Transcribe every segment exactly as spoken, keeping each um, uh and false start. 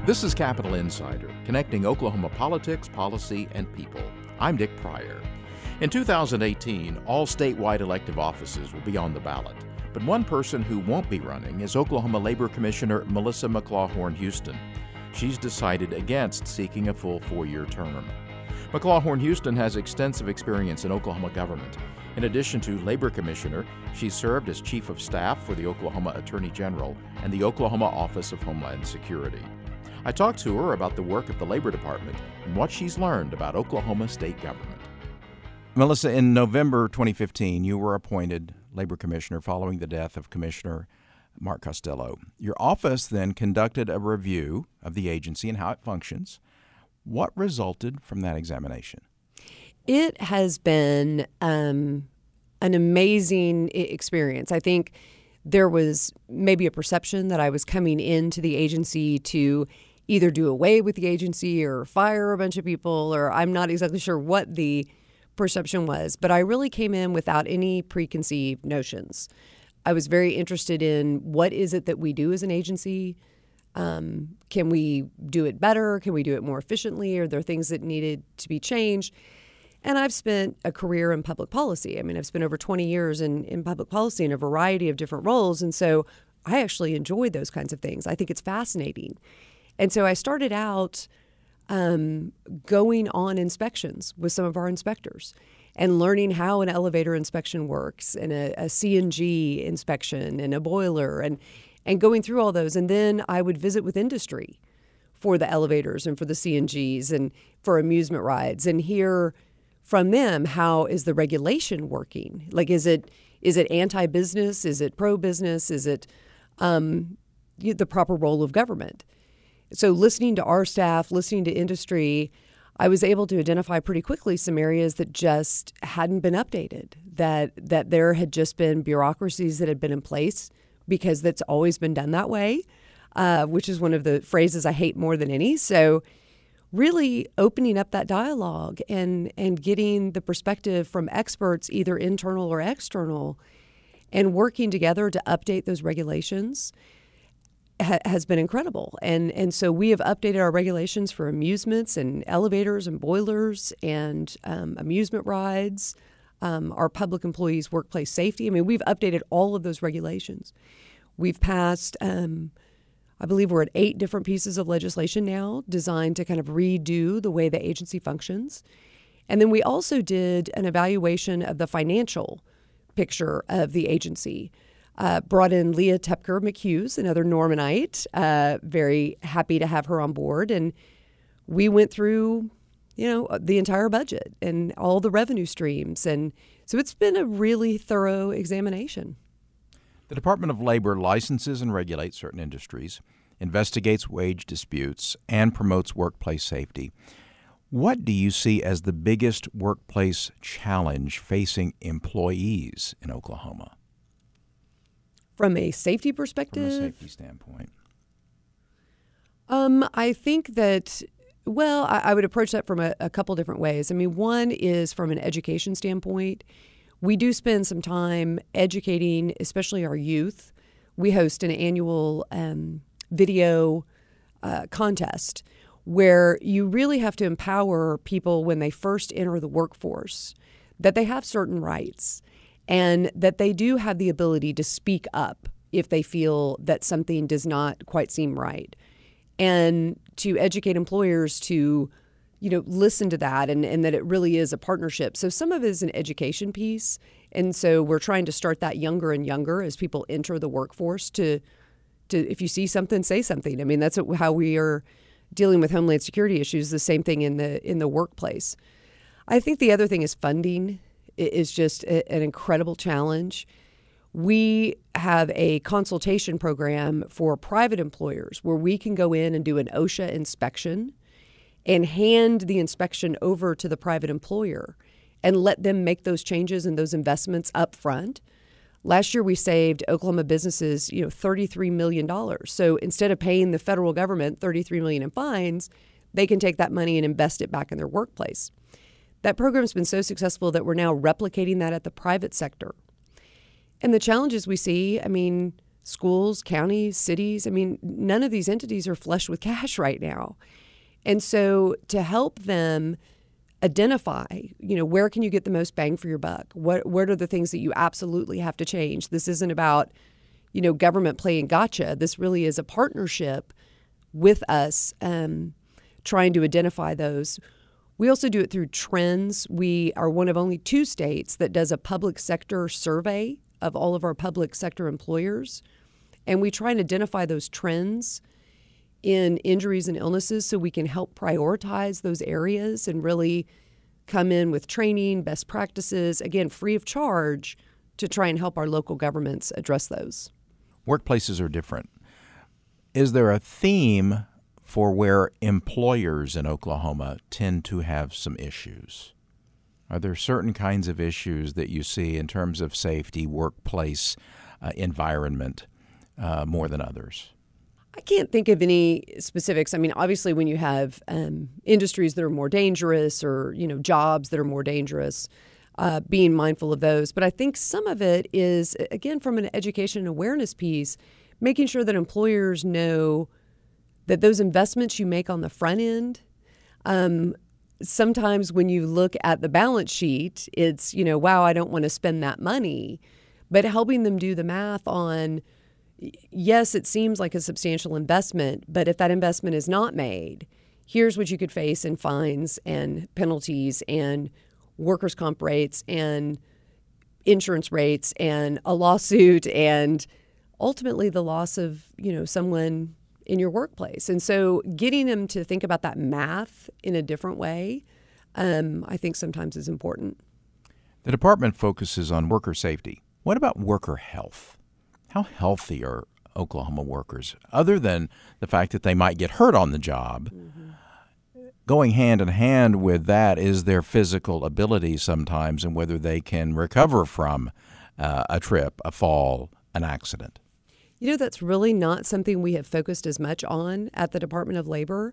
This is Capital Insider, connecting Oklahoma politics, policy, and people. I'm Dick Pryor. In two thousand eighteen, all statewide elective offices will be on the ballot. But one person who won't be running is Oklahoma Labor Commissioner Melissa McLawhorn Houston. She's decided against seeking a full four-year term. McLawhorn Houston has extensive experience in Oklahoma government. In addition to Labor Commissioner, she served as Chief of Staff for the Oklahoma Attorney General and the Oklahoma Office of Homeland Security. I talked to her about the work of the Labor Department and what she's learned about Oklahoma state government. Melissa, in November twenty fifteen, you were appointed Labor Commissioner following the death of Commissioner Mark Costello. Your office then conducted a review of the agency and how it functions. What resulted from that examination? It has been um, an amazing experience. I think there was maybe a perception that I was coming into the agency to either do away with the agency or fire a bunch of people, or I'm not exactly sure what the perception was. But I really came in without any preconceived notions. I was very interested in what is it that we do as an agency. Um, can we do it better? Can we do it more efficiently? Are there things that needed to be changed? And I've spent a career in public policy. I mean, I've spent over twenty years in, in public policy in a variety of different roles. And so I actually enjoyed those kinds of things. I think it's fascinating. And so I started out um, going on inspections with some of our inspectors and learning how an elevator inspection works and a, a C N G inspection and a boiler and, and going through all those. And then I would visit with industry for the elevators and for the C N Gs and for amusement rides and hear from them, how is the regulation working? Like, is it is it anti-business? Is it pro-business? Is it um, the proper role of government? So listening to our staff, listening to industry, I was able to identify pretty quickly some areas that just hadn't been updated, that that there had just been bureaucracies that had been in place because that's always been done that way, uh, which is one of the phrases I hate more than any. So really opening up that dialogue and, and getting the perspective from experts, either internal or external, and working together to update those regulations ha- has been incredible. And and so we have updated our regulations for amusements and elevators and boilers and um, amusement rides, um, our public employees' workplace safety. I mean, we've updated all of those regulations. We've passed um, I believe we're at eight different pieces of legislation now designed to kind of redo the way the agency functions. And then we also did an evaluation of the financial picture of the agency. Uh, brought in Leah Tepker McHughes, another Normanite. Uh, very happy to have her on board. And we went through, you know, the entire budget and all the revenue streams. And so it's been a really thorough examination. The Department of Labor licenses and regulates certain industries, investigates wage disputes, and promotes workplace safety. What do you see as the biggest workplace challenge facing employees in Oklahoma? From a safety perspective? From a safety standpoint. Um, I think that, well, I, I would approach that from a, a couple different ways. I mean, one is from an education standpoint. We do spend some time educating, especially our youth. We host an annual um, video uh, contest where you really have to empower people when they first enter the workforce, that they have certain rights and that they do have the ability to speak up if they feel that something does not quite seem right, and to educate employers to you know, listen to that and, and that it really is a partnership. So some of it is an education piece. And so we're trying to start that younger and younger as people enter the workforce to, to if you see something, say something. I mean, that's how we are dealing with Homeland Security issues, the same thing in the in the workplace. I think the other thing is funding is just a, an incredible challenge. We have a consultation program for private employers where we can go in and do an OSHA inspection and hand the inspection over to the private employer and let them make those changes and those investments up front. Last year, we saved Oklahoma businesses, you know, thirty-three million dollars. So instead of paying the federal government thirty-three million dollars in fines, they can take that money and invest it back in their workplace. That program's been so successful that we're now replicating that at the private sector. And the challenges we see, I mean, schools, counties, cities. I mean, none of these entities are flush with cash right now. And so to help them identify, you know, where can you get the most bang for your buck? What what are the things that you absolutely have to change? This isn't about, you know, government playing gotcha. This really is a partnership with us, um, trying to identify those. We also do it through trends. We are one of only two states that does a public sector survey of all of our public sector employers. And we try and identify those trends in injuries and illnesses so we can help prioritize those areas and really come in with training, best practices, again, free of charge, to try and help our local governments address those. Workplaces are different. Is there a theme for where employers in Oklahoma tend to have some issues? Are there certain kinds of issues that you see in terms of safety, workplace uh, environment uh, more than others? I can't think of any specifics. I mean, obviously, when you have um, industries that are more dangerous or, you know, jobs that are more dangerous, uh, being mindful of those. But I think some of it is, again, from an education and awareness piece, making sure that employers know that those investments you make on the front end, um, sometimes when you look at the balance sheet, it's, you know, wow, I don't want to spend that money. But helping them do the math on, yes, it seems like a substantial investment, but if that investment is not made, here's what you could face in fines and penalties and workers' comp rates and insurance rates and a lawsuit and ultimately the loss of, you know, someone in your workplace. And so getting them to think about that math in a different way, um, I think sometimes is important. The department focuses on worker safety. What about worker health? How healthy are Oklahoma workers, other than the fact that they might get hurt on the job? Mm-hmm. Going hand in hand with that is their physical ability sometimes and whether they can recover from uh, a trip, a fall, an accident. You know, that's really not something we have focused as much on at the Department of Labor.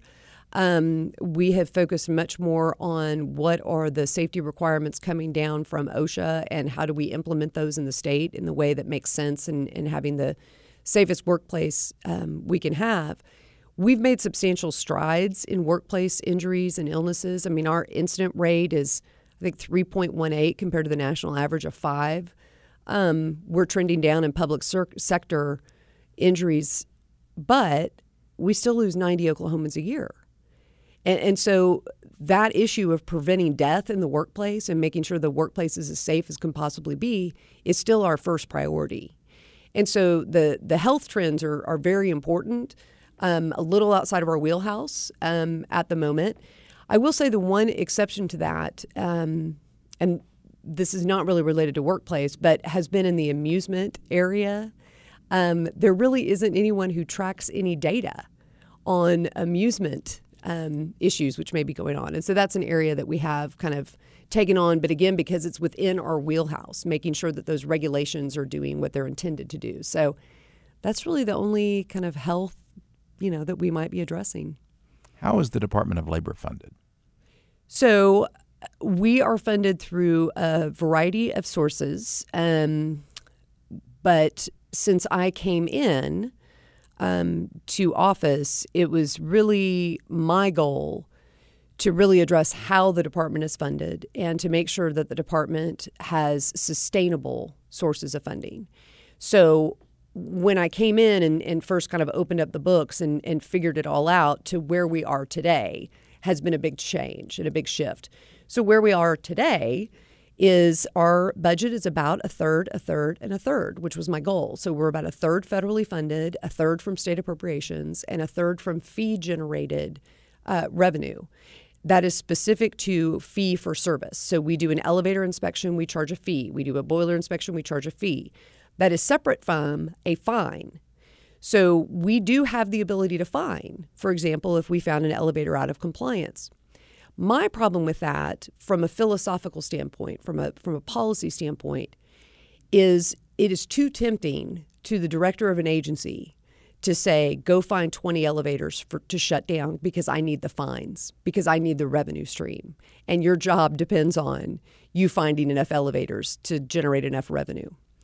Um, we have focused much more on what are the safety requirements coming down from OSHA and how do we implement those in the state in the way that makes sense and, and having the safest workplace um, we can have. We've made substantial strides in workplace injuries and illnesses. I mean, our incident rate is, I think, three point one eight compared to the national average of five. Um, we're trending down in public ser- sector injuries, but we still lose ninety Oklahomans a year. And, and so that issue of preventing death in the workplace and making sure the workplace is as safe as can possibly be is still our first priority. And so the, the health trends are, are very important, um, a little outside of our wheelhouse um, at the moment. I will say the one exception to that, um, and this is not really related to workplace, but has been in the amusement area. Um, there really isn't anyone who tracks any data on amusement um, issues which may be going on. And so that's an area that we have kind of taken on, but again, because it's within our wheelhouse, making sure that those regulations are doing what they're intended to do. So that's really the only kind of health, you know, that we might be addressing. How is the Department of Labor funded? So we are funded through a variety of sources, um, but since I came in um, to office, it was really my goal to really address how the department is funded and to make sure that the department has sustainable sources of funding. So when I came in and, and first kind of opened up the books and, and figured it all out to where we are today has been a big change and a big shift. So where we are today is our budget is about a third, a third, and a third, which was my goal. So we're about a third federally funded, a third from state appropriations, and a third from fee-generated uh, revenue. That is specific to fee for service. So we do an elevator inspection, we charge a fee. We do a boiler inspection, we charge a fee. That is separate from a fine. So we do have the ability to fine, for example, if we found an elevator out of compliance. My problem with that, from a philosophical standpoint, from a from a policy standpoint, is it is too tempting to the director of an agency to say, go find twenty elevators for, to shut down because I need the fines, because I need the revenue stream. And your job depends on you finding enough elevators to generate enough revenue.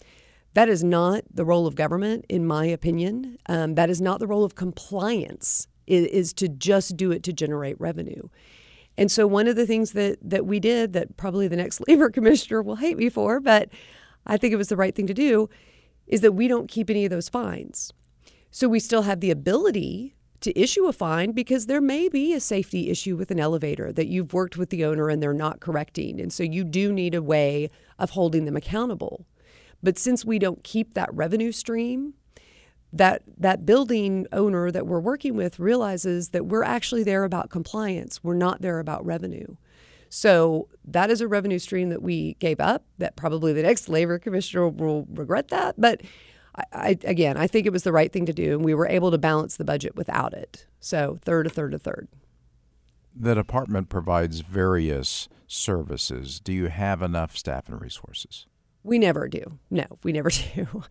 That is not the role of government, in my opinion. Um, that is not the role of compliance, is, is to just do it to generate revenue. And so one of the things that, that we did that probably the next labor commissioner will hate me for, but I think it was the right thing to do, is that we don't keep any of those fines. So we still have the ability to issue a fine because there may be a safety issue with an elevator that you've worked with the owner and they're not correcting. And so you do need a way of holding them accountable. But since we don't keep that revenue stream, that that building owner that we're working with realizes that we're actually there about compliance. We're not there about revenue. So that is a revenue stream that we gave up, that probably the next labor commissioner will regret that. But I, I, again, I think it was the right thing to do, and we were able to balance the budget without it. So third, a third, a third. The department provides various services. Do you have enough staff and resources? We never do. No, we never do.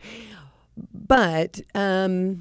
But, um,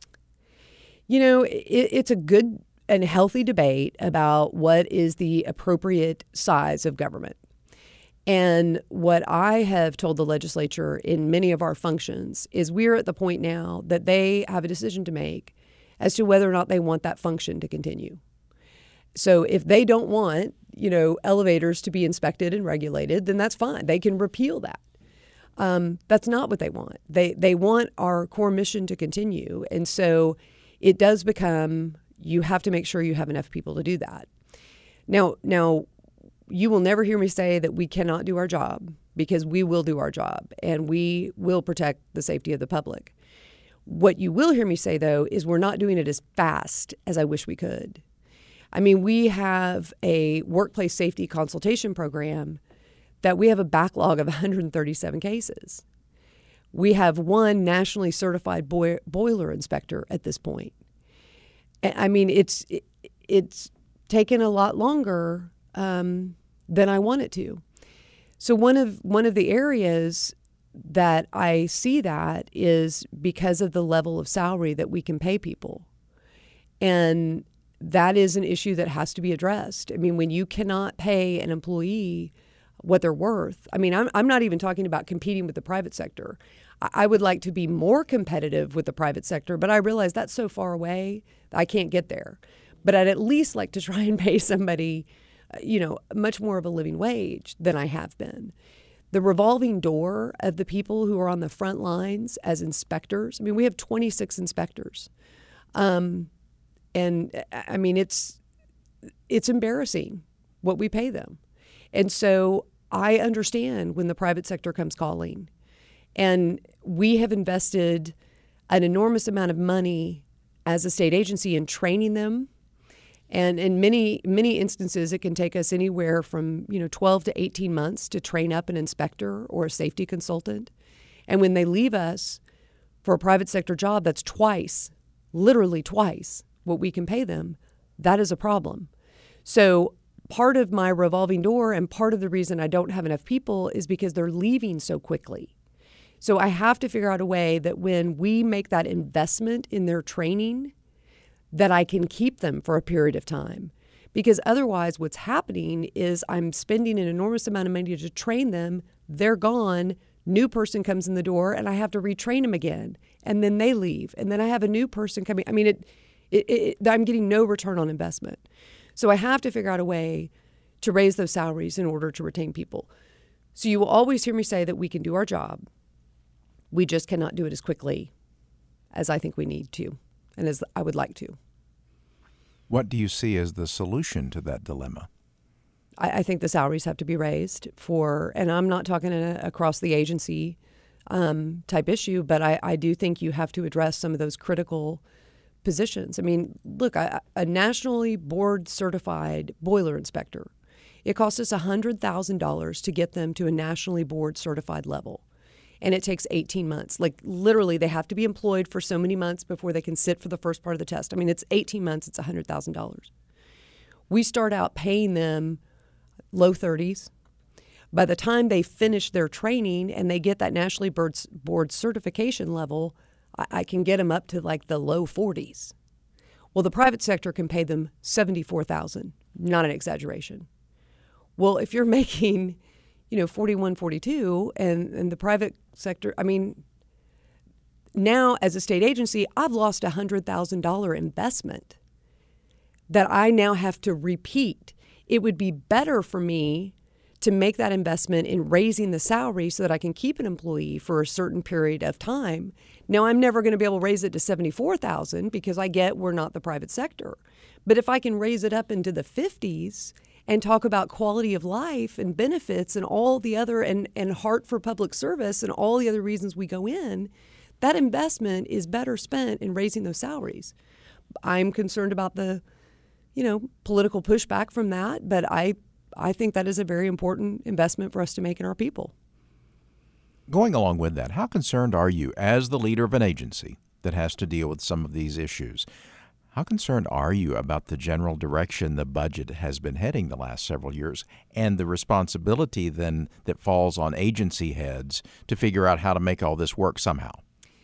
you know, it, it's a good and healthy debate about what is the appropriate size of government. And what I have told the legislature in many of our functions is we're at the point now that they have a decision to make as to whether or not they want that function to continue. So if they don't want, you know, elevators to be inspected and regulated, then that's fine. They can repeal that. Um, that's not what they want. They they want our core mission to continue. And so it does become, you have to make sure you have enough people to do that. Now, now you will never hear me say that we cannot do our job, because we will do our job and we will protect the safety of the public. What you will hear me say, though, is we're not doing it as fast as I wish we could. I mean, we have a workplace safety consultation program that we have a backlog of one hundred thirty-seven cases. We have one nationally certified boi- boiler inspector at this point. I mean, it's it, it's taken a lot longer um, than I want it to. So one of one of the areas that I see that is because of the level of salary that we can pay people. And that is an issue that has to be addressed. I mean, when you cannot pay an employee what they're worth. I mean, I'm I'm not even talking about competing with the private sector. I, I would like to be more competitive with the private sector, but I realize that's so far away, I can't get there. But I'd at least like to try and pay somebody, you know, much more of a living wage than I have been. The revolving door of the people who are on the front lines as inspectors. I mean, we have twenty-six inspectors. Um, and I mean, it's it's embarrassing what we pay them. And so I understand when the private sector comes calling. And we have invested an enormous amount of money as a state agency in training them. And in many, many instances, it can take us anywhere from, you know, twelve to eighteen months to train up an inspector or a safety consultant. And when they leave us for a private sector job, that's twice, literally twice what we can pay them. That is a problem. So part of my revolving door and part of the reason I don't have enough people is because they're leaving so quickly. So I have to figure out a way that when we make that investment in their training, that I can keep them for a period of time. Because otherwise what's happening is I'm spending an enormous amount of money to train them, they're gone, new person comes in the door, and I have to retrain them again. And then they leave. And then I have a new person coming. I mean, it, it, it, I'm getting no return on investment. So I have to figure out a way to raise those salaries in order to retain people. So you will always hear me say that we can do our job. We just cannot do it as quickly as I think we need to and as I would like to. What do you see as the solution to that dilemma? I, I think the salaries have to be raised for, and I'm not talking a, across the agency um, type issue, but I, I do think you have to address some of those critical positions. I mean, look, a, a nationally board certified boiler inspector, it costs us one hundred thousand dollars to get them to a nationally board certified level. And it takes eighteen months. Like literally they have to be employed for so many months before they can sit for the first part of the test. I mean, it's eighteen months, it's one hundred thousand dollars. We start out paying them low thirties. By the time they finish their training and they get that nationally board, board certification level, I, I can get them up to like the low forties. Well, the private sector can pay them seventy-four thousand dollars, not an exaggeration. Well, if you're making, you know, forty-one, forty-two, and, and the private sector, I mean, now as a state agency, I've lost a one hundred thousand dollars investment that I now have to repeat. It would be better for me to make that investment in raising the salary so that I can keep an employee for a certain period of time. Now, I'm never going to be able to raise it to seventy-four thousand dollars because I get we're not the private sector. But if I can raise it up into the fifties and talk about quality of life and benefits and all the other, and, and heart for public service and all the other reasons we go in, that investment is better spent in raising those salaries. I'm concerned about the, you know, political pushback from that, but I I think that is a very important investment for us to make in our people. Going along with that, how concerned are you as the leader of an agency that has to deal with some of these issues? How concerned are you about the general direction the budget has been heading the last several years and the responsibility then that falls on agency heads to figure out how to make all this work somehow?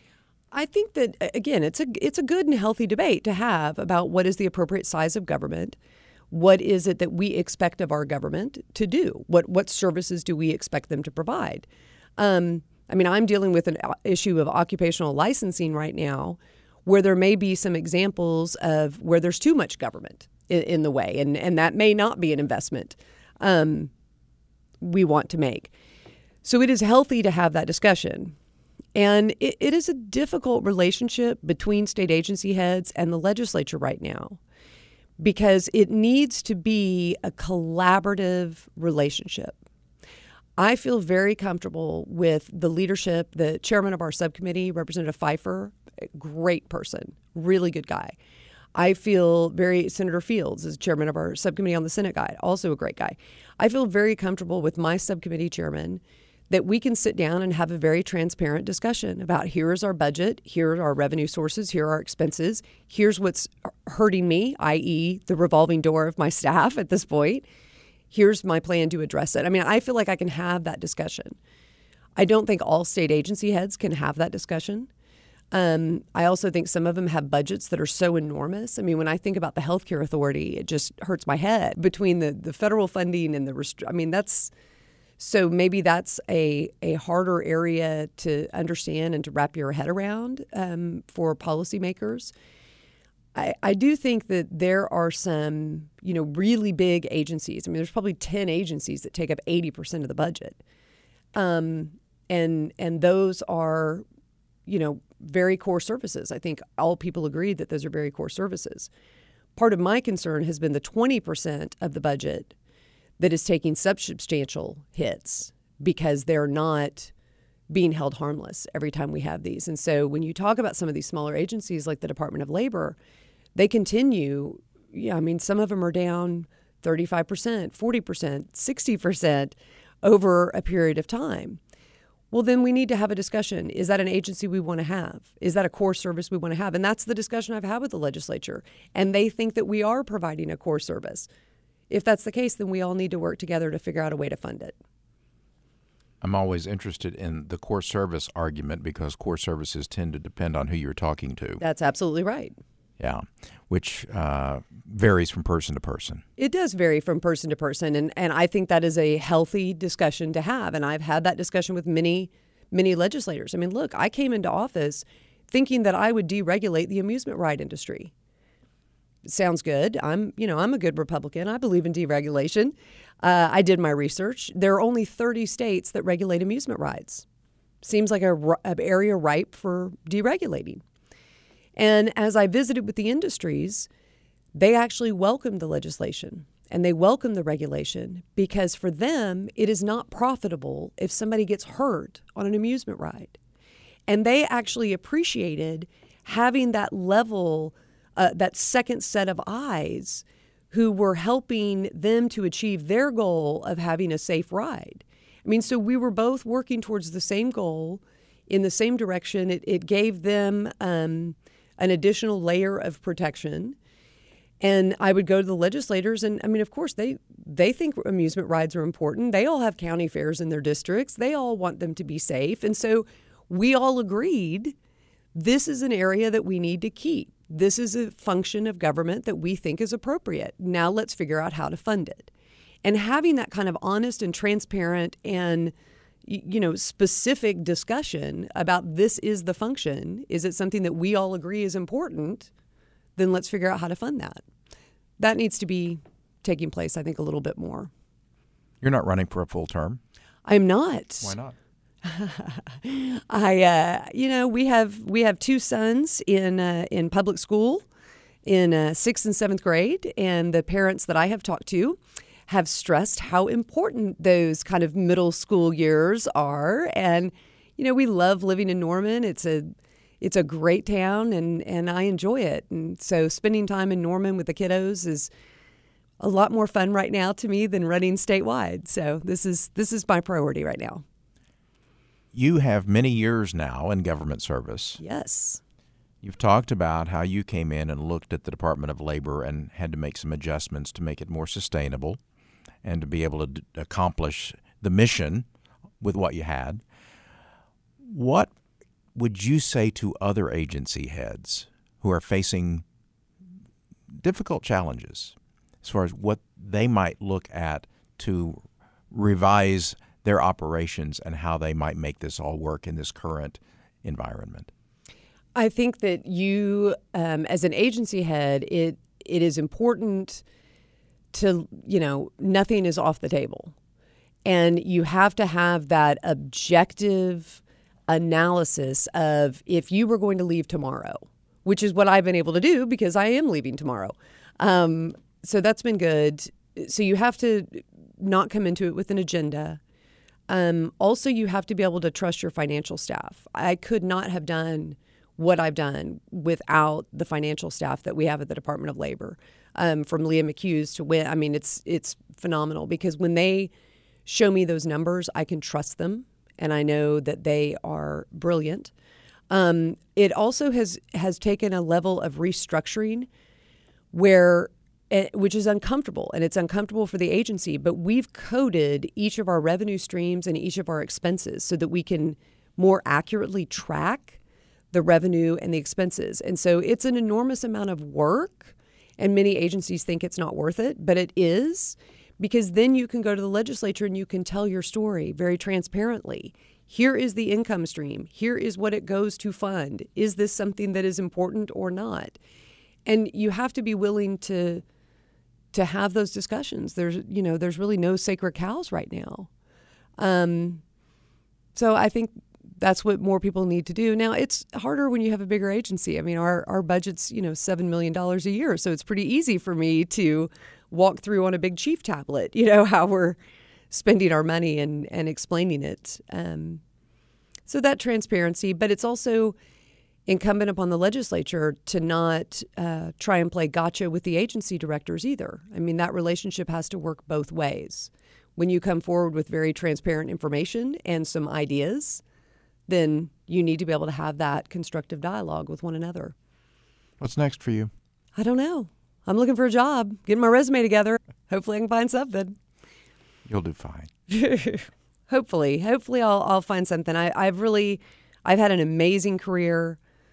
I think that, again, it's a it's a good and healthy debate to have about what is the appropriate size of government. What is it that we expect of our government to do? What what services do we expect them to provide? Um, I mean, I'm dealing with an issue of occupational licensing right now where there may be some examples of where there's too much government in, in the way, and, and that may not be an investment um, we want to make. So it is healthy to have that discussion. And it, it is a difficult relationship between state agency heads and the legislature right now, because it needs to be a collaborative relationship. I feel very comfortable with the leadership, the chairman of our subcommittee, Representative Pfeiffer, great person, really good guy. I feel very, Senator Fields is chairman of our subcommittee on the Senate guide, also a great guy. I feel very comfortable with my subcommittee chairman that we can sit down and have a very transparent discussion about here is our budget, here are our revenue sources, here are our expenses, here's what's hurting me, that is the revolving door of my staff at this point. Here's my plan to address it. I mean, I feel like I can have that discussion. I don't think all state agency heads can have that discussion. Um, I also think some of them have budgets that are so enormous. I mean, when I think about the Healthcare Authority, it just hurts my head between the, the federal funding and the, rest- I mean, that's, so maybe that's a, a harder area to understand and to wrap your head around um, for policymakers. I, I do think that there are some, you know, really big agencies. I mean, there's probably ten agencies that take up eighty percent of the budget. Um, and and those are, you know, very core services. I think all people agree that those are very core services. Part of my concern has been the twenty percent of the budget that is taking substantial hits because they're not being held harmless every time we have these. And so when you talk about some of these smaller agencies like the Department of Labor, they continue, yeah, I mean, some of them are down thirty-five percent, forty percent, sixty percent over a period of time. Well, then we need to have a discussion. Is that an agency we want to have? Is that a core service we want to have? And that's the discussion I've had with the legislature. And they think that we are providing a core service. If that's the case, then we all need to work together to figure out a way to fund it. I'm always interested in the core service argument because core services tend to depend on who you're talking to. That's absolutely right. Yeah, which uh, varies from person to person. It does vary from person to person, and, and I think that is a healthy discussion to have. And I've had that discussion with many, many legislators. I mean, look, I came into office thinking that I would deregulate the amusement ride industry. Sounds good. I'm, you know, I'm a good Republican. I believe in deregulation. Uh, I did my research. There are only thirty states that regulate amusement rides. Seems like a, a area ripe for deregulating. And as I visited with the industries, they actually welcomed the legislation and they welcomed the regulation because for them, it is not profitable if somebody gets hurt on an amusement ride. And they actually appreciated having that level Uh, that second set of eyes who were helping them to achieve their goal of having a safe ride. I mean, so we were both working towards the same goal in the same direction. It, it gave them um, an additional layer of protection. And I would go to the legislators and, I mean, of course, they, they think amusement rides are important. They all have county fairs in their districts. They all want them to be safe. And so we all agreed this is an area that we need to keep. This is a function of government that we think is appropriate. Now let's figure out how to fund it. And having that kind of honest and transparent and, you know, specific discussion about this is the function. Is it something that we all agree is important? Then let's figure out how to fund that. That needs to be taking place, I think, a little bit more. You're not running for a full term? I'm not. Why not? I, uh, you know, we have we have two sons in uh, in public school, in uh, sixth and seventh grade, and the parents that I have talked to have stressed how important those kind of middle school years are. And you know, we love living in Norman. It's a it's a great town, and and I enjoy it. And so, spending time in Norman with the kiddos is a lot more fun right now to me than running statewide. So this is this is my priority right now. You have many years now in government service. Yes. You've talked about how you came in and looked at the Department of Labor and had to make some adjustments to make it more sustainable and to be able to d- accomplish the mission with what you had. What would you say to other agency heads who are facing difficult challenges as far as what they might look at to revise their operations and how they might make this all work in this current environment? I think that you, um, as an agency head, it it is important to, you know, nothing is off the table. And you have to have that objective analysis of if you were going to leave tomorrow, which is what I've been able to do because I am leaving tomorrow. Um, so that's been good. So you have to not come into it with an agenda. Um, also, you have to be able to trust your financial staff. I could not have done what I've done without the financial staff that we have at the Department of Labor. Um, from Leah McHughes to Win, I mean, it's it's phenomenal because when they show me those numbers, I can trust them, and I know that they are brilliant. Um, it also has has taken a level of restructuring where. Which is uncomfortable, and it's uncomfortable for the agency, but we've coded each of our revenue streams and each of our expenses so that we can more accurately track the revenue and the expenses. And so it's an enormous amount of work, and many agencies think it's not worth it, but it is, because then you can go to the legislature and you can tell your story very transparently. Here is the income stream. Here is what it goes to fund. Is this something that is important or not? And you have to be willing to to have those discussions. There's, you know, there's really no sacred cows right now. Um, so I think that's what more people need to do. Now, it's harder when you have a bigger agency. I mean, our, our budget's, you know, seven million dollars a year. So it's pretty easy for me to walk through on a big chief tablet, you know, how we're spending our money and, and explaining it. Um, so that transparency, but it's also incumbent upon the legislature to not uh, try and play gotcha with the agency directors either. I mean, that relationship has to work both ways. When you come forward with very transparent information and some ideas, then you need to be able to have that constructive dialogue with one another. What's next for you? I don't know. I'm looking for a job, getting my resume together. Hopefully I can find something. You'll do fine. Hopefully. Hopefully I'll, I'll find something. I, I've really, I've had an amazing career.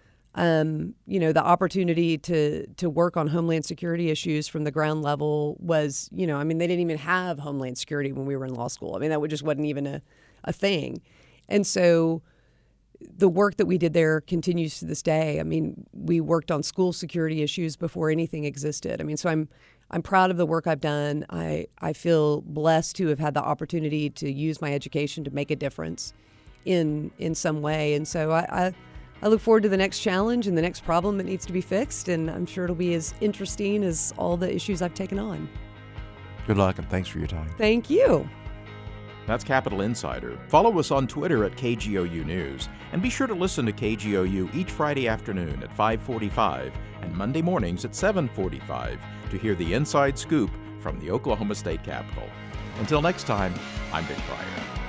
Um, you know, the opportunity to to work on Homeland Security issues from the ground level was, you know, I mean, they didn't even have Homeland Security when we were in law school. I mean, that just wasn't even a, a thing. And so the work that we did there continues to this day. I mean, we worked on school security issues before anything existed. I mean, so I'm I'm proud of the work I've done. I, I feel blessed to have had the opportunity to use my education to make a difference in in some way. And so I, I I look forward to the next challenge and the next problem that needs to be fixed, and I'm sure it'll be as interesting as all the issues I've taken on. Good luck, and thanks for your time. Thank you. That's Capitol Insider. Follow us on Twitter at K G O U News, and be sure to listen to K G O U each Friday afternoon at five forty-five and Monday mornings at seven forty-five to hear the inside scoop from the Oklahoma State Capitol. Until next time, I'm Dick Pryor.